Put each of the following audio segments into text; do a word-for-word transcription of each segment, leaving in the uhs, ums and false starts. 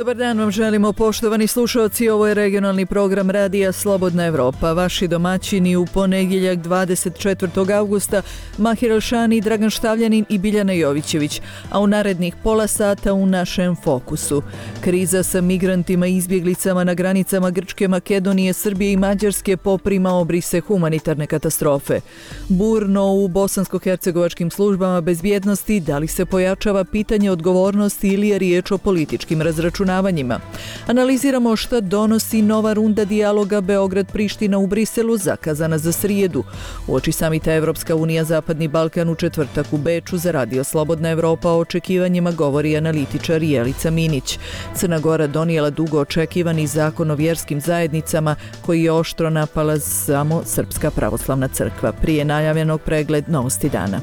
Dobar dan vam želimo, poštovani slušalci, ovo je regionalni program Radija Slobodna Evropa. Vaši domaćini u ponedjeljak dvadeset četvrtog avgusta Mahir Elšani, Dragan Štavljanin i Biljana Jovićević, a u narednih pola sata u našem fokusu. Kriza sa migrantima i izbjeglicama na granicama Grčke, Makedonije, Srbije i Mađarske poprima obrise humanitarne katastrofe. Burno u bosansko-hercegovačkim službama bezbjednosti, da li se pojačava pitanje odgovornosti ili je riječ o političkim razračunavanjima. Analiziramo šta donosi nova runda dijaloga Beograd-Priština u Briselu, zakazana za srijedu. Uoči samita Evropska unija Zapadni Balkan u četvrtak u Beču za Radio Slobodna Evropa o očekivanjima govori analitičar Jelica Minić. Crna Gora donijela dugo očekivani zakon o vjerskim zajednicama koji je oštro napala samo Srpska pravoslavna crkva. Prije najavljenog pregled novosti dana.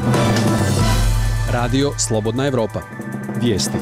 Radio Slobodna Evropa. Vijesti.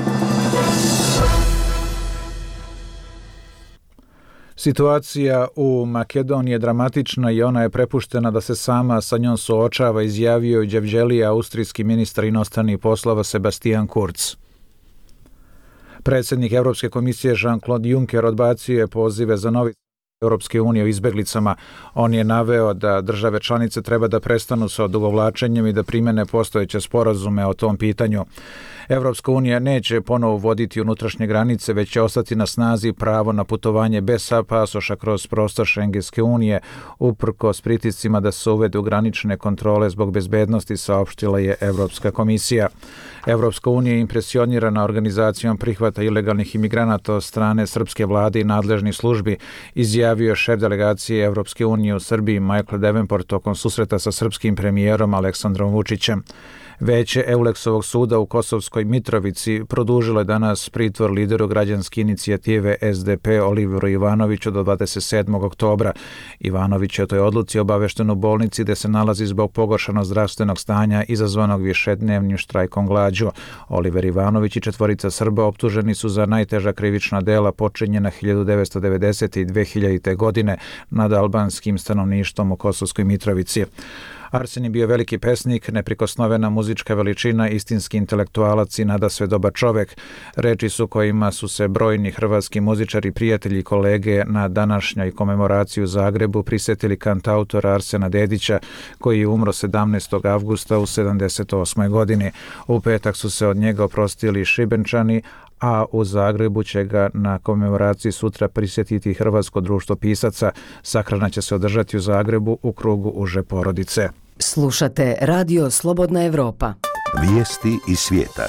Situacija u Makedoniji je dramatična i ona je prepuštena da se sama sa njom suočava, izjavio Đevđelija, austrijski ministar inostranih poslova Sebastian Kurz. Predsjednik Europske komisije Jean-Claude Juncker odbacio je pozive za novi Europske unije o izbjeglicama. On je naveo da države članice treba da prestanu sa odugovlačenjem i da primjene postojeće sporazume o tom pitanju. Europska unija neće ponovo voditi unutrašnje granice, već će ostati na snazi pravo na putovanje bez pasoša kroz prostor Šengenske unije, uprkos pritiscima da se uvedu granične kontrole zbog bezbednosti, saopštila je Europska komisija. Europska unija je impresionirana organizacijom prihvata ilegalnih imigranata od strane srpske vlade i nadležnih službi, izjavio šef delegacije Europske unije u Srbiji Michael Davenport tokom susreta sa srpskim premijerom Aleksandrom Vučićem. Veće Euleksovog suda u Kosovskoj Mitrovici produžilo je danas pritvor lideru građanske inicijative S D P Oliveru Ivanoviću do dvadeset sedmog oktobra. Ivanović je o toj odluci obavešten u bolnici gde se nalazi zbog pogoršanog zdravstvenog stanja izazvanog višednevnim štrajkom glađu. Oliver Ivanović i četvorica Srba optuženi su za najteža krivična dela počinjena hiljadu devetsto devedesete i dve hiljadite. godine nad albanskim stanovništvom u Kosovskoj Mitrovici. Arsen je bio veliki pesnik, neprikosnovena muzička veličina, istinski intelektualac i nadasve dobar čovek. Reči su kojima su se brojni hrvatski muzičari, prijatelji i kolege na današnjoj komemoraciji u Zagrebu prisjetili kantautora Arsena Dedića, koji je umro sedamnaestog avgusta u sedamdeset osmoj. godini. U petak su se od njega oprostili Šibenčani, a u Zagrebu će ga na komemoraciji sutra prisjetiti Hrvatsko društvo pisaca. Sahrana će se održati u Zagrebu u krugu uže porodice. Slušate Radio Slobodna Evropa. Vijesti iz svijeta.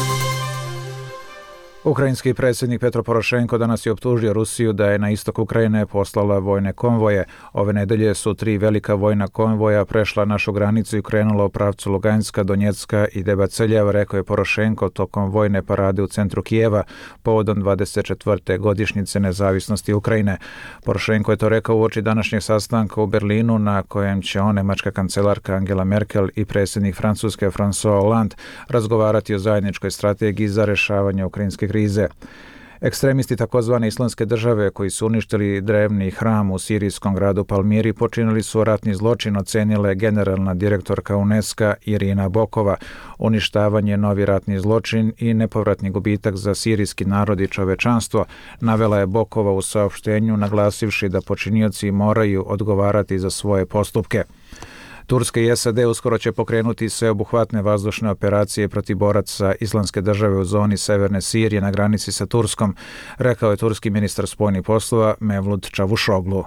Ukrajinski predsjednik Petro Porošenko danas je optužio Rusiju da je na istok Ukrajine poslala vojne konvoje. Ove nedelje su tri velika vojna konvoja prešla našu granicu i krenula u pravcu Luganska, Donjecka i Debaltseve, rekao je Porošenko tokom vojne parade u centru Kijeva povodom dvadeset četvrte godišnjice nezavisnosti Ukrajine. Porošenko je to rekao uoči današnjeg sastanka u Berlinu na kojem će on, nemačka kancelarka Angela Merkel i predsjednik Francuske François Hollande razgovarati o zajedničkoj strategiji za rješavanje ukrajinske krize. krize. Ekstremisti takozvane islamske države koji su uništili drevni hram u sirijskom gradu Palmiri počinili su ratni zločin, ocenila je generalna direktorka UNESCO Irina Bokova. Uništavanje je novi ratni zločin i nepovratni gubitak za sirijski narod i čovečanstvo, navela je Bokova u saopštenju, naglasivši da počinioci moraju odgovarati za svoje postupke. Turska i S A D uskoro će pokrenuti sveobuhvatne vazdušne operacije protiv boraca islamske države u zoni severne Sirije na granici sa Turskom, rekao je turski ministar spoljnih poslova Mevlut Čavuşoglu.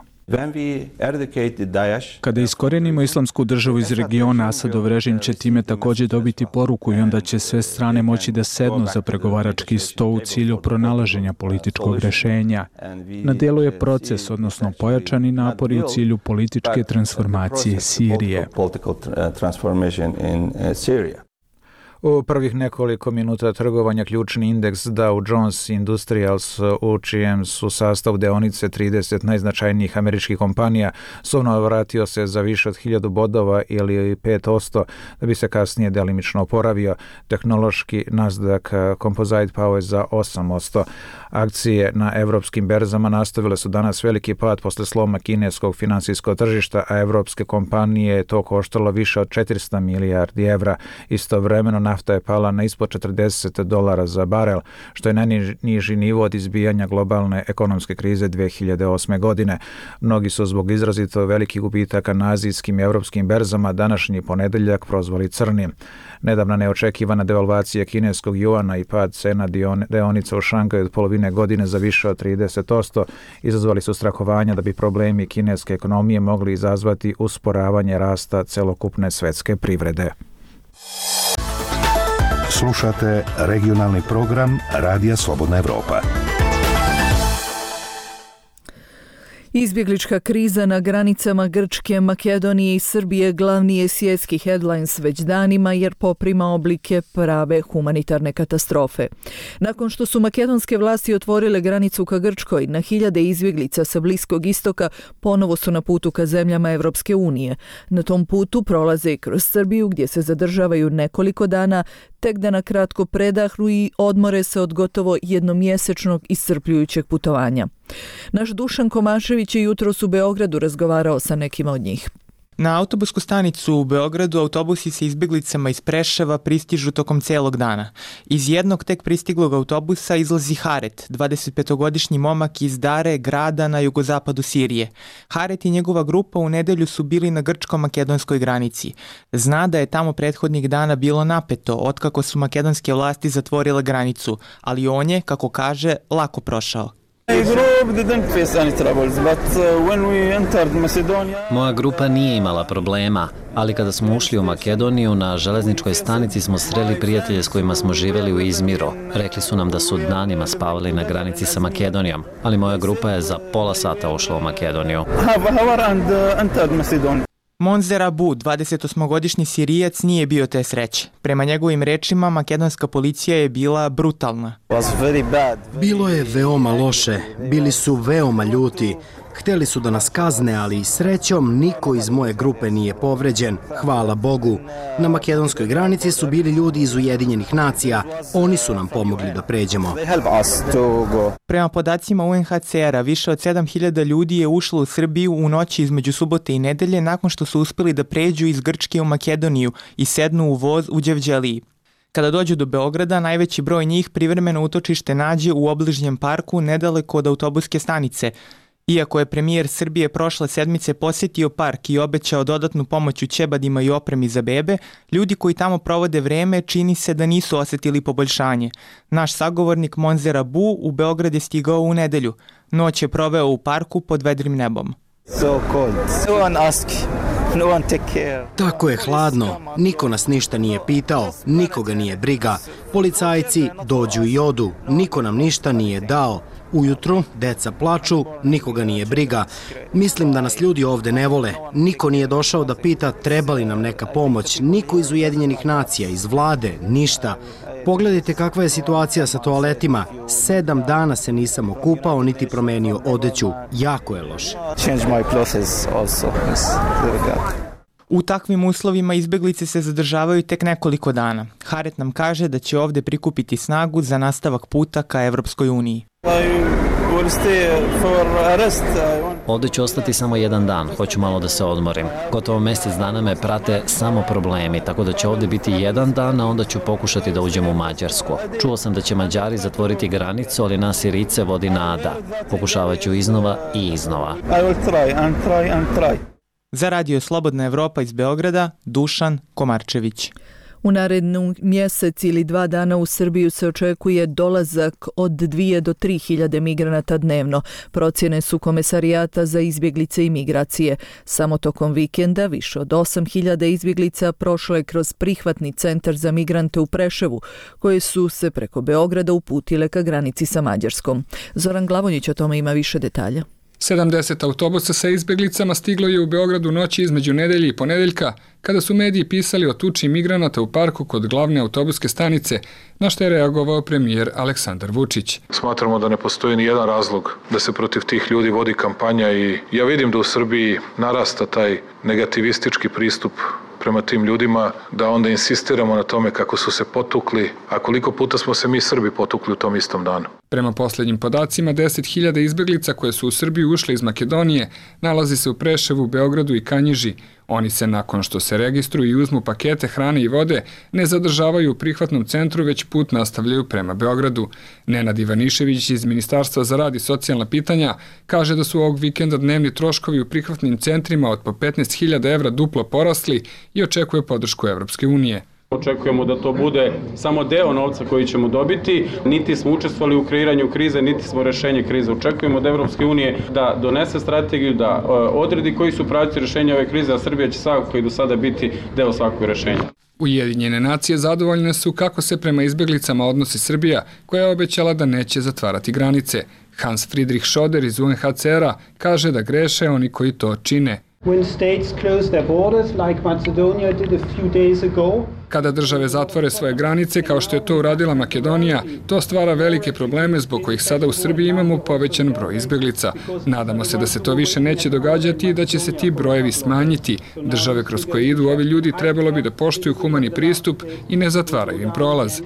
Kada iskorijenimo islamsku državu iz regiona, Asadov režim će time također dobiti poruku i onda će sve strane moći da sednu za pregovarački sto u cilju pronalaženja političkog rješenja. Na djelu je proces, odnosno pojačani napori u cilju političke transformacije Sirije. U prvih nekoliko minuta trgovanja ključni indeks Dow Jones Industrials, u čijem su sastavu deonice trideset najznačajnijih američkih kompanija, suno vratio se za više od hiljadu bodova ili pet posto, da bi se kasnije delimično oporavio. Tehnološki Nasdaq Composite pao je za osam posto. Akcije na evropskim berzama nastavile su danas veliki pad posle sloma kineskog finansijskog tržišta, a evropske kompanije je to koštalo više od četiristo milijardi evra. Istovremeno nafta je pala na ispod četrdeset dolara za barel, što je najniži nivo od izbijanja globalne ekonomske krize dve hiljade osme. godine. Mnogi su zbog izrazito velikih gubitaka na azijskim i evropskim berzama današnji ponedeljak prozvali crnim. Nedavna neočekivana devalvacija kineskog juana i pad cena deonica u Šangaju od polovine godine za više od trideset posto izazvali su strahovanja da bi problemi kineske ekonomije mogli izazvati usporavanje rasta celokupne svetske privrede. Slušate regionalni program Radija Slobodna Evropa. Izbjeglička kriza na granicama Grčke, Makedonije i Srbije glavni je svjetski headlines već danima jer poprima oblike prave humanitarne katastrofe. Nakon što su makedonske vlasti otvorile granicu ka Grčkoj, na hiljade izbjeglica sa Bliskog istoka ponovo su na putu ka zemljama Evropske unije. Na tom putu prolaze i kroz Srbiju gdje se zadržavaju nekoliko dana, tek da na kratko predahnu i odmore se od gotovo jednomjesečnog iscrpljujućeg putovanja. Naš Dušan Komašević je jutros u Beogradu razgovarao sa nekima od njih. Na autobusku stanicu u Beogradu autobusi sa izbjeglicama iz Preševa pristižu tokom celog dana. Iz jednog tek pristiglog autobusa izlazi Haret, dvadesetpetogodišnji momak iz Dare, grada na jugozapadu Sirije. Haret i njegova grupa u nedelju su bili na grčko-makedonskoj granici. Zna da je tamo prethodnih dana bilo napeto, otkako su makedonske vlasti zatvorile granicu, ali on je, kako kaže, lako prošao. Moja grupa nije imala problema, ali kada smo ušli u Makedoniju, na železničkoj stanici smo sreli prijatelje s kojima smo živjeli u Izmiru. Rekli su nam da su danima spavali na granici sa Makedonijom, ali moja grupa je za pola sata ušla u Makedoniju. Monzer Abu, dvadesetosmogodišnji Sirijac, nije bio te sreće. Prema njegovim rečima, makedonska policija je bila brutalna. Bilo je veoma loše, bili su veoma ljuti. Hteli su da nas kazne, ali srećom niko iz moje grupe nije povređen, hvala Bogu. Na makedonskoj granici su bili ljudi iz Ujedinjenih nacija, oni su nam pomogli da pređemo. Prema podacima U N H C R-a, više od sedam hiljada ljudi je ušlo u Srbiju u noći između subote i nedelje nakon što su uspjeli da pređu iz Grčke u Makedoniju i sednu u voz u Đevđeliji. Kada dođu do Beograda, najveći broj njih privremeno utočište nađe u obližnjem parku nedaleko od autobuske stanice. Iako je premijer Srbije prošle sedmice posjetio park i obećao dodatnu pomoć u ćebadima i opremi za bebe, ljudi koji tamo provode vreme čini se da nisu osjetili poboljšanje. Naš sagovornik Monzer Abu u Beograd je stigao u nedelju. Noć je proveo u parku pod vedrim nebom. So cold. No one ask. No one take care. Tako je hladno. Niko nas ništa nije pitao, nikoga nije briga. Policajci dođu i odu, niko nam ništa nije dao. Ujutru deca plaču, nikoga nije briga. Mislim da nas ljudi ovde ne vole. Niko nije došao da pita treba li nam neka pomoć. Niko iz Ujedinjenih nacija, iz vlade, ništa. Pogledajte kakva je situacija sa toaletima. Sedam dana se nisam okupao niti promenio odeću. Jako je loše. U takvim uslovima izbjeglice se zadržavaju tek nekoliko dana. Haret nam kaže da će ovde prikupiti snagu za nastavak puta ka Evropskoj uniji. Ovdje ću ostati samo jedan dan, hoću malo da se odmorim. Gotovo mjesec dana me prate samo problemi, tako da će ovdje biti jedan dan, a onda ću pokušati da uđem u Mađarsku. Čuo sam da će Mađari zatvoriti granicu, ali nas Sirice vodi nada. Pokušavat ću iznova i iznova. Za Radio Slobodna Evropa iz Beograda, Dušan Komarčević. U narednu mjesec ili dva dana u Srbiju se očekuje dolazak od dvije do tri hiljade migranata dnevno. Procjene su Komesarijata za izbjeglice i migracije. Samo tokom vikenda više od osam hiljada izbjeglica prošlo je kroz prihvatni centar za migrante u Preševu, koje su se preko Beograda uputile ka granici sa Mađarskom. Zoran Glavonjić o tome ima više detalja. sedamdeset autobusa sa izbjeglicama stiglo je u Beogradu noći između nedelje i ponedeljka, kada su mediji pisali o tuči migranata u parku kod glavne autobuske stanice, na što je reagovao premijer Aleksandar Vučić. Smatramo da ne postoji ni jedan razlog da se protiv tih ljudi vodi kampanja i ja vidim da u Srbiji narasta taj negativistički pristup prema tim ljudima, da onda insistiramo na tome kako su se potukli, a koliko puta smo se mi Srbi potukli u tom istom danu. Prema posljednjim podacima, deset hiljada izbeglica koje su u Srbiju ušle iz Makedonije nalazi se u Preševu, Beogradu i Kanjiži. Oni se, nakon što se registruju i uzmu pakete hrane i vode, ne zadržavaju u prihvatnom centru, već put nastavljaju prema Beogradu. Nenad Ivanišević iz Ministarstva za rad i socijalna pitanja kaže da su ovog vikenda dnevni troškovi u prihvatnim centrima od po petnaest hiljada evra duplo porasli i očekuje podršku Evropske unije. Očekujemo da to bude samo deo novca koji ćemo dobiti, niti smo učestvovali u kreiranju krize, niti smo rešenje krize. Očekujemo od Evropske unije da donese strategiju, da odredi koji su pravci rešenja ove krize, a Srbija će svakako i do sada biti deo svakog rešenja. Ujedinjene nacije zadovoljne su kako se prema izbeglicama odnosi Srbija, koja je obećala da neće zatvarati granice. Hans Friedrich Schoder iz U N H C R-a kaže da greše oni koji to čine. Kada države zatvore svoje granice, kao što je to uradila Makedonija, to stvara velike probleme zbog kojih sada u Srbiji imamo povećan broj izbeglica. Nadamo se da se to više neće događati i da će se ti brojevi smanjiti. Države kroz koje idu ovi ljudi trebalo bi da poštuju humani pristup i ne zatvaraju im prolaz.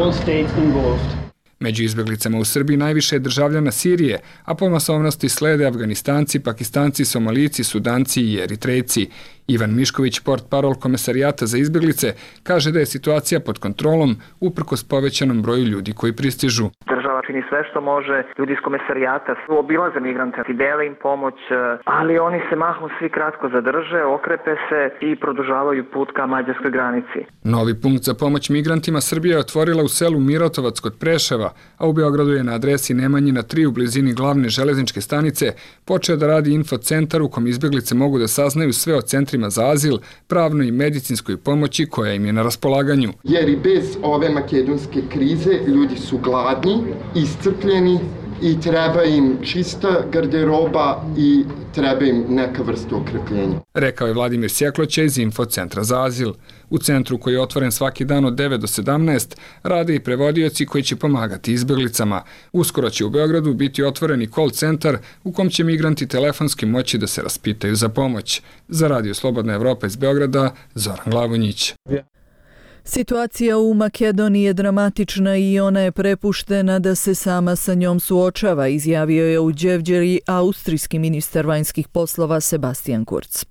Među izbeglicama u Srbiji najviše je državljana Sirije, a po masovnosti slede Afganistanci, Pakistanci, Somalijci, Sudanci i Eritrejci. Ivan Mišković, portparol Komesarijata za izbeglice, kaže da je situacija pod kontrolom uprkos povećanom broju ljudi koji pristižu. Država čini sve što može, ljudi iz Komesarijata obilaze migrante i dele im pomoć, ali oni se mahom svi kratko zadrže, okrepe se i produžavaju put ka mađarskoj granici. Novi punkt za pomoć migrantima Srbija je otvorila u selu Mirotovac kod Preševa, a u Beogradu je na adresi Nemanjina tri u blizini glavne železničke stanice počeo da radi infocentar u kom izbeglice mogu da saznaju sve o centrima za azil, pravnoj i medicinskoj pomoći koja im je na raspolaganju. Jer i bez ove makedonske krize ljudi su gladni, iscrpljeni i treba im čista garderoba i treba im neka vrsta okrepljenja. Rekao je Vladimir Sjekloća iz Infocentra za azil. U centru koji je otvoren svaki dan od devet do sedamnaest rade i prevodioci koji će pomagati izbeglicama. Uskoro će u Beogradu biti otvoren i call centar u kom će migranti telefonski moći da se raspitaju za pomoć. Za Radio Slobodna Evropa iz Beograda, Zoran Glavonjić. Situacija u Makedoniji je dramatična i ona je prepuštena da se sama sa njom suočava, izjavio je u Đevđeri austrijski ministar vanjskih poslova Sebastian Kurz.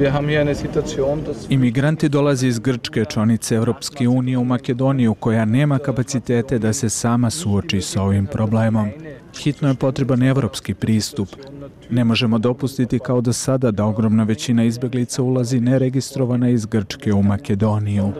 Imigranti dolaze iz Grčke, članice Evropske unije, u Makedoniju, koja nema kapacitete da se sama suoči sa ovim problemom. Hitno je potreban evropski pristup. Ne možemo dopustiti kao do sada da ogromna većina izbeglica ulazi neregistrovana iz Grčke u Makedoniju.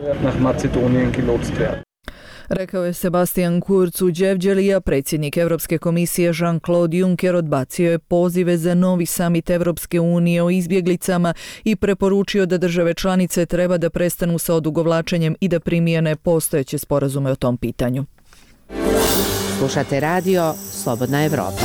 Rekao je Sebastian Kurz u Đevđelija. Predsjednik Evropske komisije Jean-Claude Juncker odbacio je pozive za novi samit Evropske unije o izbjeglicama i preporučio da države članice treba da prestanu sa odugovlačenjem i da primijene postojeće sporazume o tom pitanju. Slušate radio Slobodna Evropa.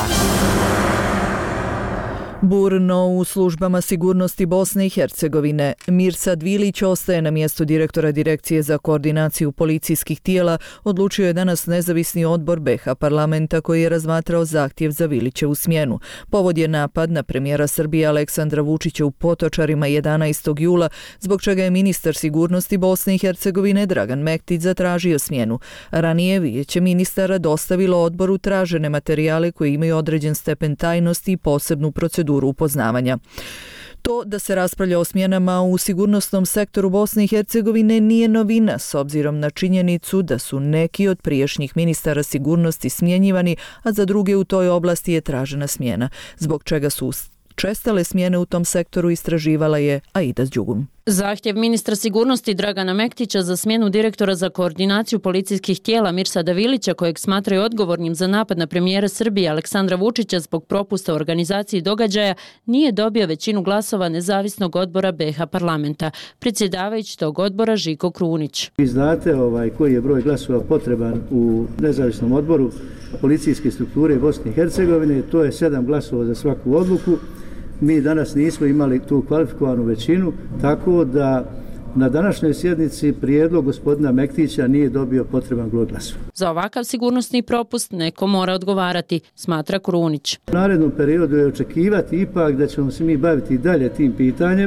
Burno u službama sigurnosti Bosne i Hercegovine. Mirsad Vilić ostaje na mjestu direktora Direkcije za koordinaciju policijskih tijela, odlučio je danas nezavisni odbor B H parlamenta koji je razmatrao zahtjev za Vilićevu smjenu. Povod je napad na premijera Srbije Aleksandra Vučića u Potočarima jedanaestog jula, zbog čega je ministar sigurnosti Bosne i Hercegovine Dragan Mektić zatražio smjenu. Ranije vijeće ministara dostavilo odboru tražene materijale koji imaju određen stepen tajnosti i posebnu proceduru upoznavanja. To da se raspravlja o smjenama u sigurnosnom sektoru Bosne i Hercegovine nije novina, s obzirom na činjenicu da su neki od prijašnjih ministara sigurnosti smjenjivani, a za druge u toj oblasti je tražena smjena, zbog čega su čestale smjene u tom sektoru istraživala je Aida Đugum. Zahtjev ministra sigurnosti Dragana Mektića za smjenu direktora za koordinaciju policijskih tijela Mirsada Vilića, kojeg smatraju odgovornim za napad na premijera Srbije Aleksandra Vučića zbog propusta u organizaciji događaja, nije dobio većinu glasova nezavisnog odbora B H parlamenta. Predsjedavajući tog odbora Žiko Krunić. Vi znate ovaj, koji je broj glasova potreban u nezavisnom odboru policijske strukture Bosne i Hercegovine, to je sedam glasova za svaku odluku. Mi danas nismo imali tu kvalifikovanu većinu, tako da na današnjoj sjednici prijedlog gospodina Mektića nije dobio potreban broj glasova. Za ovakav sigurnosni propust neko mora odgovarati, smatra Krunić. U narednom periodu je očekivati ipak da ćemo se mi baviti dalje tim pitanjem,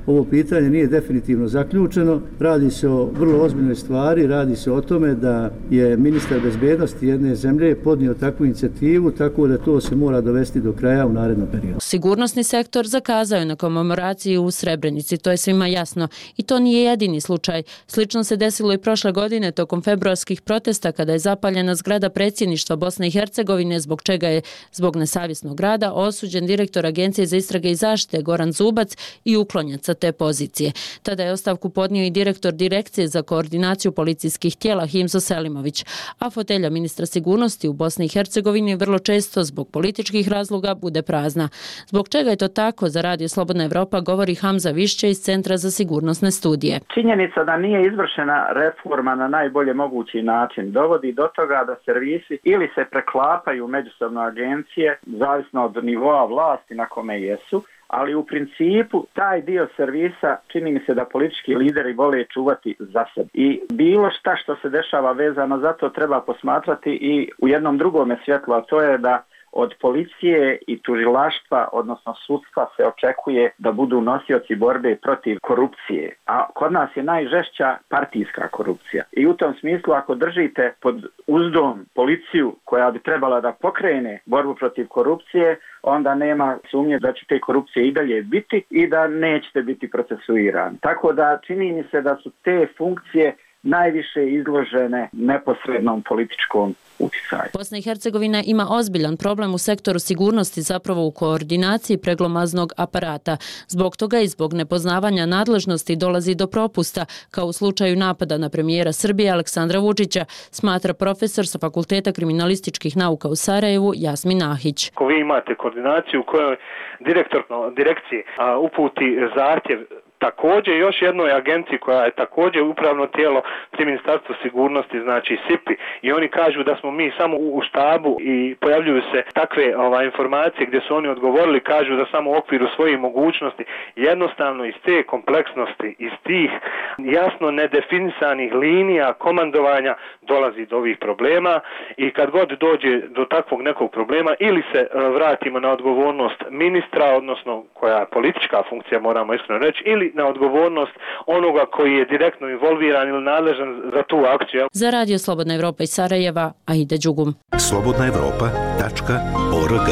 ovo pitanje nije definitivno zaključeno. Radi se o vrlo ozbiljnoj stvari, radi se o tome da je ministar bezbednosti jedne zemlje podnio takvu inicijativu, tako da to se mora dovesti do kraja u narednom periodu. Sigurnosni sektor zakazao je na komemoraciji u Srebrenici, to je svima jasno. I to nije jedini slučaj. Slično se desilo i prošle godine tokom februarskih protesta kada je zapaljena zgrada predsjedništva Bosne i Hercegovine, zbog čega je zbog nesavjesnog rada osuđen direktor Agencije za istrage i zaštite Goran Zubac i uklonjen sa te pozicije. Tada je ostavku podnio i direktor Direkcije za koordinaciju policijskih tijela Himzo Selimović, a fotelja ministra sigurnosti u Bosni i Hercegovini vrlo često zbog političkih razloga bude prazna. Zbog čega je to tako, za Radio Slobodna Evropa govori Hamza Višće iz Centra za sigurnosne studije. Činjenica da nije izvršena reforma na najbolje mogući način dovodi do toga da servisi ili se preklapaju međusobno agencije, zavisno od nivoa vlasti na kome jesu, ali u principu taj dio servisa čini mi se da politički lideri vole čuvati za sebe. I bilo šta što se dešava vezano za to treba posmatrati i u jednom drugome svjetlu, a to je da od policije i tužilaštva, odnosno sudstva, se očekuje da budu nosioci borbe protiv korupcije. A kod nas je najžešća partijska korupcija. I u tom smislu, ako držite pod uzdom policiju koja bi trebala da pokrene borbu protiv korupcije, onda nema sumnje da će te korupcije i dalje biti i da nećete biti procesuirani. Tako da čini mi se da su te funkcije najviše izložene neposrednom političkom uticaju. Bosna i Hercegovina ima ozbiljan problem u sektoru sigurnosti, zapravo u koordinaciji preglomaznog aparata. Zbog toga i zbog nepoznavanja nadležnosti dolazi do propusta, kao u slučaju napada na premijera Srbije Aleksandra Vučića, smatra profesor sa Fakulteta kriminalističkih nauka u Sarajevu Jasmin Nahić. Ako vi imate koordinaciju u kojoj direktor direkcije uputi zahtjev također još jednoj agenciji koja je također upravno tijelo pri Ministarstvu sigurnosti, znači S I P I, i oni kažu da smo mi samo u štabu i pojavljuju se takve ovaj, informacije gdje su oni odgovorili, kažu da samo u okviru svojih mogućnosti, jednostavno iz te kompleksnosti, iz tih jasno nedefinisanih linija komandovanja dolazi do ovih problema i kad god dođe do takvog nekog problema ili se vratimo na odgovornost ministra, odnosno koja je politička funkcija, moramo iskreno reći, ili na odgovornost onoga koji je direktno involviran ili nadležan za tu akciju. Za Radio Slobodna Evropa iz Sarajeva, Aida Đugum. slobodna evropa tačka org.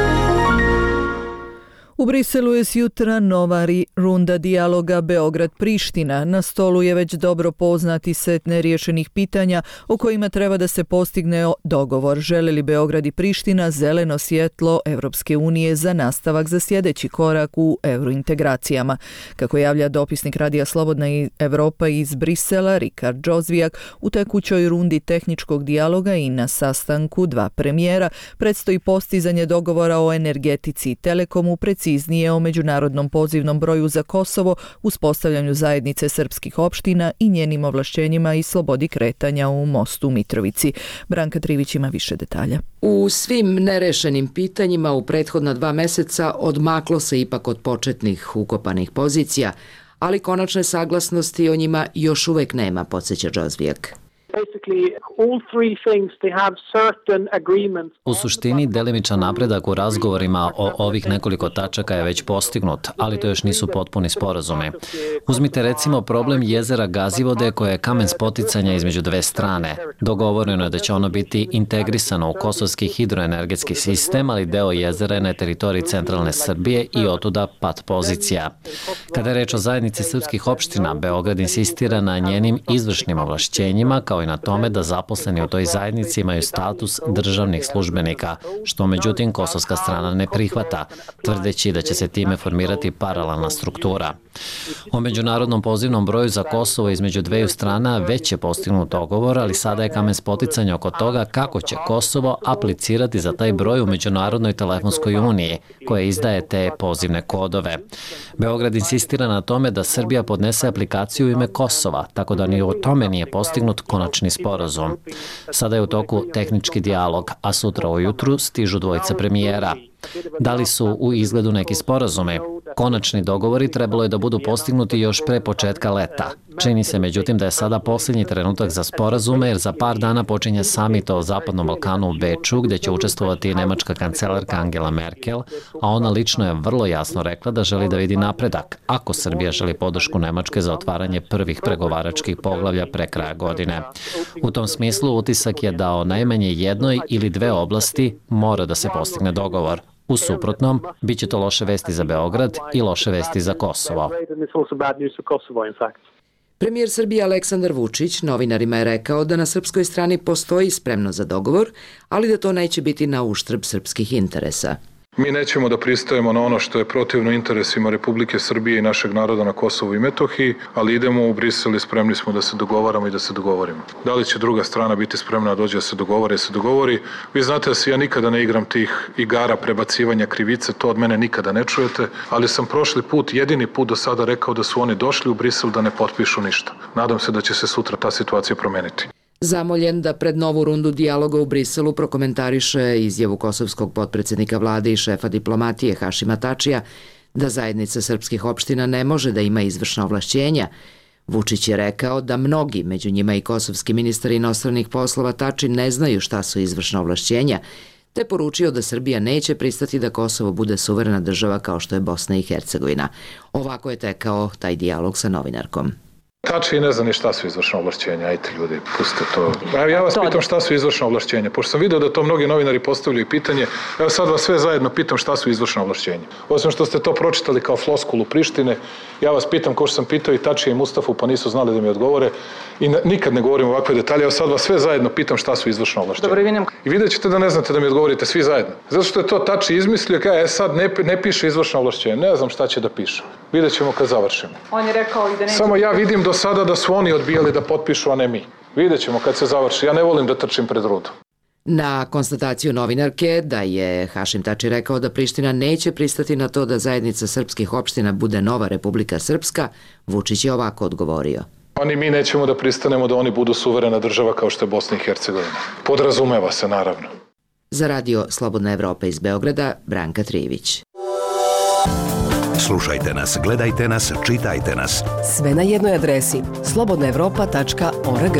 U Briselu je sjutra nova runda dijaloga Beograd-Priština. Na stolu je već dobro poznati set neriješenih pitanja o kojima treba da se postigne dogovor. Žele li Beograd i Priština zeleno svjetlo Evropske unije za nastavak za sljedeći korak u eurointegracijama. Kako javlja dopisnik Radija Slobodna Evropa iz Brisela, Rikard Džozvijak, u tekućoj rundi tehničkog dijaloga i na sastanku dva premijera predstoji postizanje dogovora o energetici i telekomu, preciznije o međunarodnom pozivnom broju za Kosovo, uspostavljanju zajednice srpskih opština i njenim ovlašćenjima i slobodi kretanja u Mostu Mitrovici. Branka Trivić ima više detalja. U svim nerešenim pitanjima u prethodna dva meseca odmaklo se ipak od početnih ukopanih pozicija, ali konačne saglasnosti o njima još uvek nema, podsjeća Džozvijak. U suštini, delimičan napredak u razgovorima o ovih nekoliko tačaka je već postignut, ali to još nisu potpuni sporazumi. Uzmite recimo problem jezera Gazivode koje je kamen spoticanja između dve strane. Dogovoreno je da će ono biti integrisano u kosovski hidroenergetski sistem, ali deo jezera je na teritoriji centralne Srbije i otuda pat pozicija. Kada je reč o zajednici srpskih opština, Beograd insistira na njenim izvršnim ovlašćenjima, kao i na tome da zaposleni u toj zajednici imaju status državnih službenika, što međutim kosovska strana ne prihvata, tvrdeći da će se time formirati paralelna struktura. O međunarodnom pozivnom broju za Kosovo između dveju strana već je postignut dogovor, ali sada je kamen spoticanja oko toga kako će Kosovo aplicirati za taj broj u Međunarodnoj telefonskoj uniji, koja izdaje te pozivne kodove. Beograd insistira na tome da Srbija podnese aplikaciju u ime Kosova, tako da ni o tome nije postignut konačni sporazum. Sada je u toku tehnički dijalog, a sutra ujutru stižu dvojica premijera. Da li su u izgledu neki sporazumi? Konačni dogovori trebalo je da budu postignuti još pre početka leta. Čini se međutim da je sada posljednji trenutak za sporazume, jer za par dana počinje samit o Zapadnom Balkanu u Beču, gde će učestvovati nemačka kancelarka Angela Merkel, a ona lično je vrlo jasno rekla da želi da vidi napredak, ako Srbija želi podršku Nemačke za otvaranje prvih pregovaračkih poglavlja pre kraja godine. U tom smislu utisak je da o najmanje jednoj ili dve oblasti mora da se postigne dogovor. U suprotnom, bit će to loše vesti za Beograd i loše vesti za Kosovo. Premijer Srbije Aleksandar Vučić novinarima je rekao da na srpskoj strani postoji spremno za dogovor, ali da to neće biti na uštrb srpskih interesa. Mi nećemo da pristajemo na ono što je protivno interesima Republike Srbije i našeg naroda na Kosovu i Metohiji, ali idemo u Brisel i spremni smo da se dogovaramo i da se dogovorimo. Da li će druga strana biti spremna da dođe da se dogovori, da se dogovori? Vi znate da se ja nikada ne igram tih igara prebacivanja krivice, to od mene nikada ne čujete, ali sam prošli put, jedini put do sada rekao da su oni došli u Brisel da ne potpišu ništa. Nadam se da će se sutra ta situacija promeniti. Zamoljen da pred novu rundu dijaloga u Briselu prokomentariše izjavu kosovskog potpredsjednika vlade i šefa diplomatije Hašima Tačija da zajednica srpskih opština ne može da ima izvršna ovlašćenja. Vučić je rekao da mnogi, među njima i kosovski ministar inostranih poslova Tači, ne znaju šta su izvršna ovlašćenja, te poručio da Srbija neće pristati da Kosovo bude suverena država kao što je Bosna i Hercegovina. Ovako je tekao taj dijalog sa novinarkom. Tači ne zna ni šta su izvršna ovlašćenja, ajte ljudi, pustite to. Evo ja vas pitam šta su izvršna ovlašćenja, pošto sam vidio da to mnogi novinari postavljaju pitanje, evo sad vas sve zajedno pitam šta su izvršna ovlašćenja. Osim što ste to pročitali kao floskulu Prištine, ja vas pitam kao što sam pitao i Tačija i Mustafu, pa nisu znali da mi odgovore i nikad ne govorim ovakve detalje, evo sad vas sve zajedno pitam šta su izvršna ovlašćenja. I vidjet ćete da ne znate da mi odgovorite svi zajedno. Zato što je to Tači izmislio, kao e sad ne, ne piše izvršna ovlašćenja, ne znam šta će da piše. Vidjet ćemo kad završimo. On je rekao i da neće... Samo ja vidim do sada da su oni odbijali da potpišu, a ne mi. Vidjet ćemo kad se završi. Ja ne volim da trčim pred rudu. Na konstataciju novinarke da je Hašim Tači rekao da Priština neće pristati na to da zajednica srpskih opština bude nova Republika Srpska, Vučić je ovako odgovorio. Oni mi nećemo da pristanemo da oni budu suverena država kao što je Bosna i Hercegovina. Podrazumeva se, naravno. Za radio Slobodna Evropa iz Beograda, Branka Trivić. Slušajte nas, gledajte nas, čitajte nas. Sve na jednoj adresi slobodna evropa tačka org.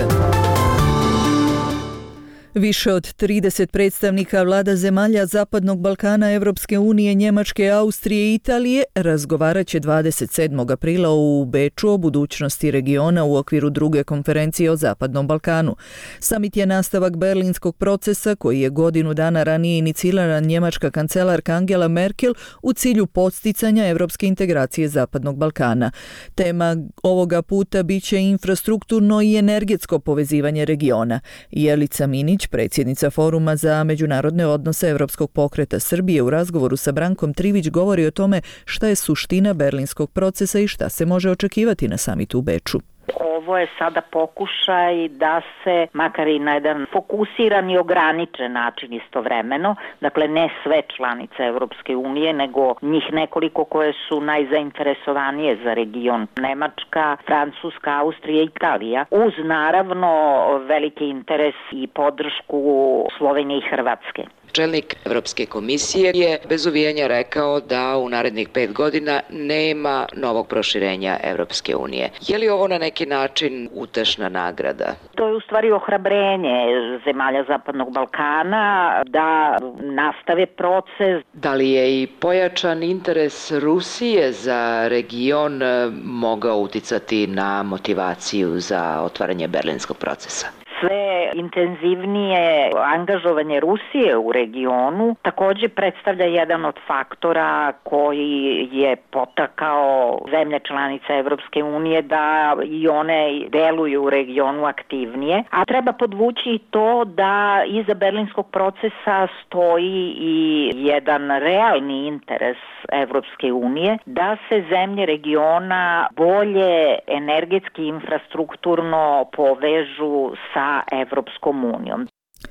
Više od trideset predstavnika vlada zemalja Zapadnog Balkana, Evropske unije, Njemačke, Austrije i Italije razgovarat će dvadeset sedmog aprila u Beču o budućnosti regiona u okviru druge konferencije o Zapadnom Balkanu. Samit je nastavak berlinskog procesa koji je godinu dana ranije inicirala njemačka kancelarka Angela Merkel u cilju podsticanja evropske integracije Zapadnog Balkana. Tema ovoga puta biće infrastrukturno i energetsko povezivanje regiona. Jelica Minić, predsjednica Foruma za međunarodne odnose Evropskog pokreta Srbije, u razgovoru sa Brankom Trivić govori o tome šta je suština berlinskog procesa i šta se može očekivati na samitu u Beču. Ovo je sada pokušaj da se, makar i na jedan fokusiran i ograničen način istovremeno, dakle ne sve članice Evropske unije, nego njih nekoliko koje su najzainteresovanije za region, Nemačka, Francuska, Austrija i Italija, uz naravno veliki interes i podršku Slovenije i Hrvatske. Čelnik Evropske komisije je bez uvijenja rekao da u narednih pet godina nema novog proširenja Evropske unije. Je li ovo na neki način utešna nagrada? To je u stvari ohrabrenje zemalja Zapadnog Balkana da nastave proces. Da li je i pojačan interes Rusije za region mogao uticati na motivaciju za otvaranje berlinskog procesa? Sve intenzivnije angažovanje Rusije u regionu također predstavlja jedan od faktora koji je potakao zemlje članice Evropske unije da i one deluju u regionu aktivnije. A treba podvući to da iza berlinskog procesa stoji i jedan realni interes Evropske unije da se zemlje regiona bolje energetski infrastrukturno povežu sa Evropskom unijom.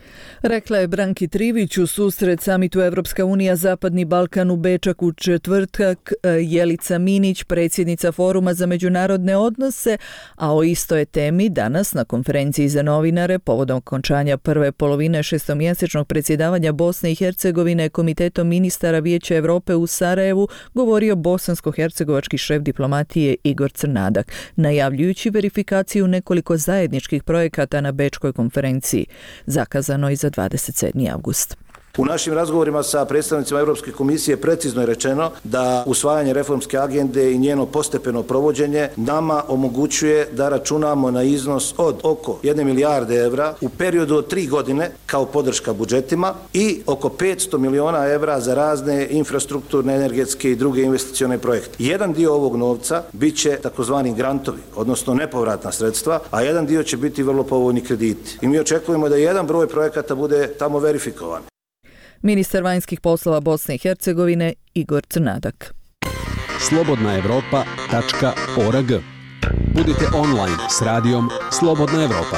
Rekla je Branki Trivić u susret samitu Evropska unija Zapadni Balkan u Bečak u četvrtak Jelica Minić, predsjednica Foruma za međunarodne odnose, a o istoj temi danas na konferenciji za novinare povodom okončanja prve polovine šestomjesečnog predsjedavanja Bosne i Hercegovine Komitetom ministara Vijeća Europe u Sarajevu govorio bosansko-hercegovački šef diplomatije Igor Crnadak, najavljujući verifikaciju nekoliko zajedničkih projekata na Bečkoj konferenciji, zakazano i za dvadeset sedmi avgust. U našim razgovorima sa predstavnicima Europske komisije precizno je rečeno da usvajanje reformske agende i njeno postepeno provođenje nama omogućuje da računamo na iznos od oko jedne milijarde evra u periodu od tri godine kao podrška budžetima i oko petsto miliona evra za razne infrastrukturne, energetske i druge investicione projekte. Jedan dio ovog novca bit će takozvani grantovi, odnosno nepovratna sredstva, a jedan dio će biti vrlo povoljni krediti. I mi očekujemo da jedan broj projekata bude tamo verifikovan. Ministar vanjskih poslova Bosne i Hercegovine Igor Crnadak. slobodna evropa tačka org. Budite online s radijom Slobodna Evropa.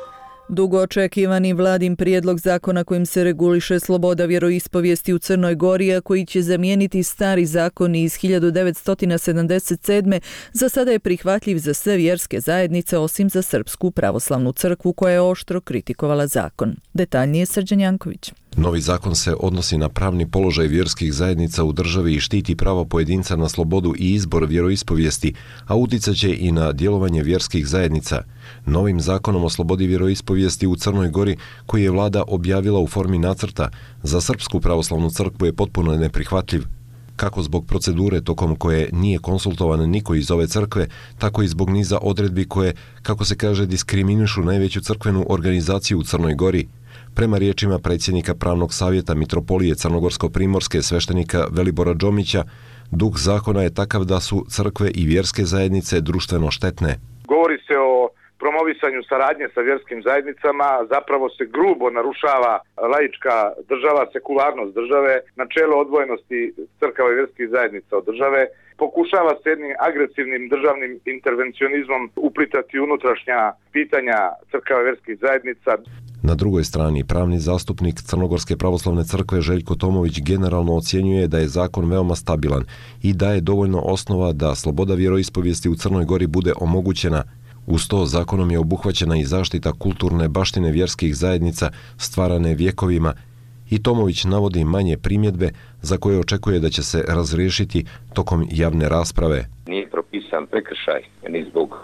Dugo očekivani vladin prijedlog zakona kojim se reguliše sloboda vjeroispovijesti u Crnoj Gori, a koji će zamijeniti stari zakon iz hiljadu devetsto sedamdeset sedme. za sada je prihvatljiv za sve vjerske zajednice osim za Srpsku pravoslavnu crkvu koja je oštro kritikovala zakon. Detaljnije Srđan Janković. Novi zakon se odnosi na pravni položaj vjerskih zajednica u državi i štiti pravo pojedinca na slobodu i izbor vjeroispovijesti, a uticat će i na djelovanje vjerskih zajednica. Novim zakonom o slobodi vjeroispovijesti u Crnoj Gori, koji je vlada objavila u formi nacrta, za Srpsku pravoslavnu crkvu je potpuno neprihvatljiv. Kako zbog procedure tokom koje nije konsultovan niko iz ove crkve, tako i zbog niza odredbi koje, kako se kaže, diskriminišu najveću crkvenu organizaciju u Crnoj Gori. Prema riječima predsjednika Pravnog savjeta Mitropolije Crnogorsko-primorske sveštenika Velibora Džomića, duh zakona je takav da su crkve i vjerske zajednice društveno štetne. Govori se o promovisanju saradnje sa vjerskim zajednicama, zapravo se grubo narušava laička država, sekularnost države, načelo odvojenosti crkava i vjerskih zajednica od države. Pokušava se jednim agresivnim državnim intervencionizmom uplitati unutrašnja pitanja crkava i vjerskih zajednica. Na drugoj strani, pravni zastupnik Crnogorske pravoslavne crkve Željko Tomović generalno ocjenjuje da je zakon veoma stabilan i da je dovoljno osnova da sloboda vjeroispovijesti u Crnoj Gori bude omogućena. Uz to zakonom je obuhvaćena i zaštita kulturne baštine vjerskih zajednica stvarane vjekovima i Tomović navodi manje primjedbe za koje očekuje da će se razriješiti tokom javne rasprave. Nije propisan prekršaj ni zbog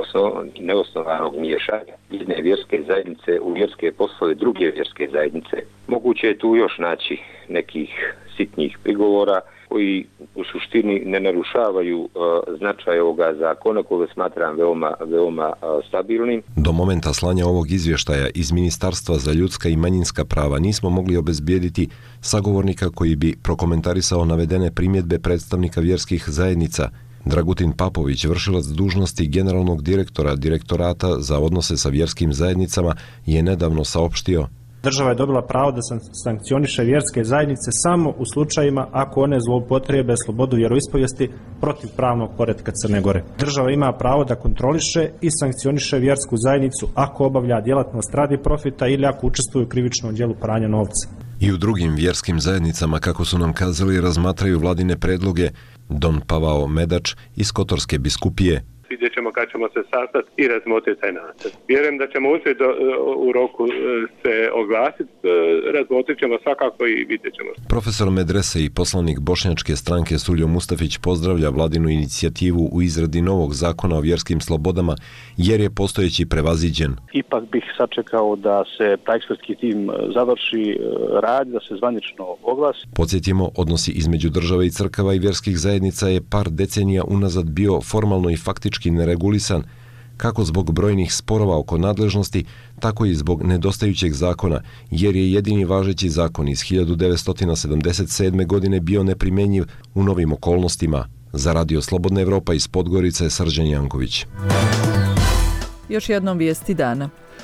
neosnovanog miješanja jedne vjerske zajednice u vjerske poslove druge vjerske zajednice. Moguće je tu još naći nekih sitnjih prigovora koji u suštini ne narušavaju uh, značaj ovoga zakona, koga smatram veoma, veoma uh, stabilnim. Do momenta slanja ovog izvještaja iz Ministarstva za ljudska i manjinska prava nismo mogli obezbijediti sagovornika koji bi prokomentarisao navedene primjedbe predstavnika vjerskih zajednica. Dragutin Papović, vršilac dužnosti generalnog direktora Direktorata za odnose sa vjerskim zajednicama, je nedavno saopštio: Država je dobila pravo da sankcioniše vjerske zajednice samo u slučajima ako one zloupotrebe slobodu vjeroispovijesti protiv pravnog poretka Crne Gore. Država ima pravo da kontroliše i sankcioniše vjersku zajednicu ako obavlja djelatnost radi profita ili ako učestvuje u krivičnom djelu pranja novca. I u drugim vjerskim zajednicama, kako su nam kazali, razmatraju vladine predloge. Don Pavao Medač iz Kotorske biskupije: Vidjet ćemo kad ćemo se sastati i razmotriti taj nacrt. Vjerujem da ćemo uspjeti u roku se oglasiti, razmotrit ćemo svakako i vidjet ćemo. Profesor medrese i poslanik bošnjačke stranke Suljo Mustafić pozdravlja vladinu inicijativu u izradi novog zakona o vjerskim slobodama jer je postojeći prevaziđen. Ipak bih sačekao da se taj ekspertski tim završi rad, da se zvanično oglasi. Podsjetimo, odnosi između države i crkava i vjerskih zajednica je par decenija unazad bio formalno i faktički neregulisan, kako zbog brojnih sporova oko nadležnosti, tako i zbog nedostajućeg zakona, jer je jedini važeći zakon iz hiljadu devetsto sedamdeset sedme. godine bio neprimjenjiv u novim okolnostima. Za Radio Slobodna Evropa iz Podgorice, Srđan Janković. Još jednom vijesti dana.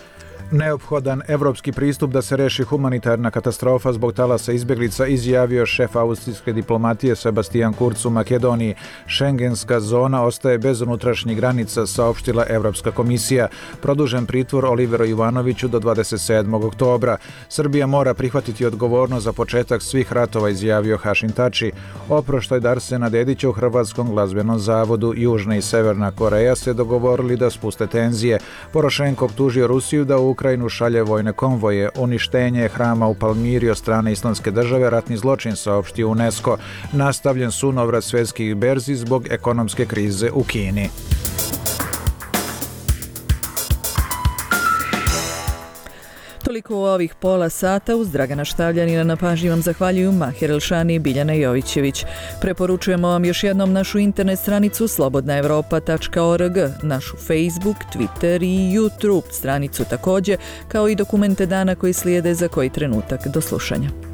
Neophodan evropski pristup da se reši humanitarna katastrofa zbog talasa izbjeglica, izjavio šef austrijske diplomatije Sebastian Kurz u Makedoniji. Šengenska zona ostaje bez unutrašnjih granica, saopštila Evropska komisija. Produžen pritvor Oliveru Ivanoviću do dvadeset sedmog oktobra. Srbija mora prihvatiti odgovornost za početak svih ratova, izjavio Hašim Tači. Oproštaj Darsena Dedića u Hrvatskom glazbenom zavodu. Južna i Severna Koreja se dogovorili da spuste tenzije. Porošenko optužio Rusiju da u Ukrajinu šalje vojne konvoje. Uništenje hrama u Palmiri od strane Islamske države ratni zločin, saopštio UNESCO. Nastavljen sunovrat svjetskih berzi zbog ekonomske krize u Kini. Toliko u ovih pola sata. Uz Dragana Štavljanina na pažnji vam zahvaljuju Mahir Elšani i Biljana Jovićević. Preporučujemo vam još jednom našu internet stranicu slobodna evropa tačka org, našu Facebook, Twitter i YouTube stranicu također, kao i dokumente dana koji slijede za koji trenutak. Do slušanja.